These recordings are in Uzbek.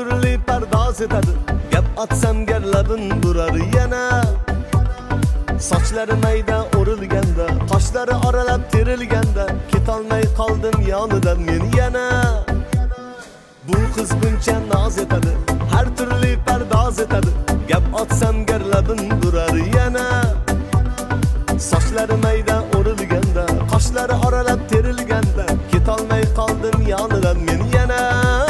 turli pardoz etadi. Gap atsam garlabin burar yana. Sochlari mayda o'rilganda, qoshlari oralab terilganda, ketolmay qoldim yonidan men yana. Bu qiz buncha noz etadi, har turli pardoz etadi. Gap atsam garlabin burar yana. Sochlari mayda o'rilganda, qoshlari oralab terilganda, ketolmay qoldim yonidan men yana.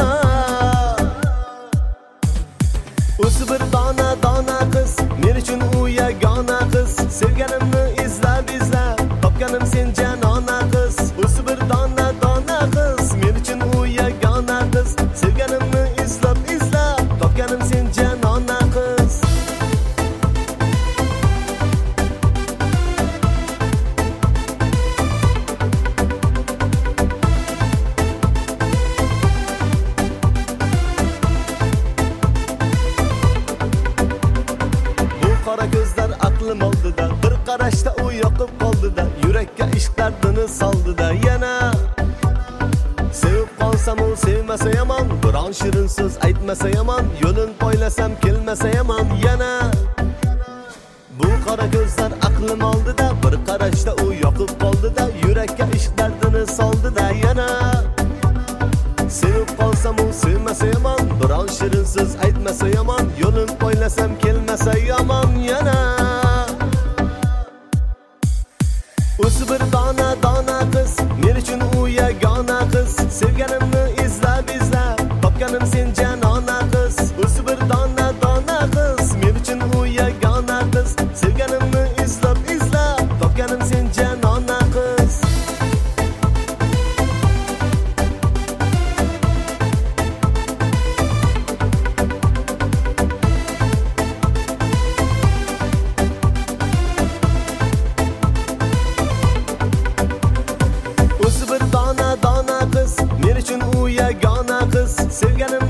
O'zi bir dona qiz, men uchun u yagona qiz. Sevganimni izlab, topganim sen janona qiz. O'zi bir dona qiz, men uchun u yagona qiz. Sevganimni izlab, topganim sen janona qiz. Qora ko'zlar aqlim oldida, bir qarashda u yoqib qoldida, yurakka ishq dardini soldida yana. Sevib qolsam u sevmasa yomon, biron shirin so'z aytmasa yomon, yo'lin poylasam kelmasa yomon yana. Bu qora ko'zlar aqlim oldida, bir qarashda u yoqib qoldida, yurakka ishq dardini soldida yana. Sevib qolsam u sevmasa yomon, biron shirin so'z aytmasa yomon, yo'lin poylasam kelmasa yomon yana. O'zi bir dona qiz, men uchun u yagona qiz. Sevganimni izlab, topganim sen janona qiz. O'zi bir dona qiz, men uchun u yagona qiz. Sevganimni izlab, topganim sen janona qiz. O'zi bir dona qiz, men uchun u yagona qiz. Sevganim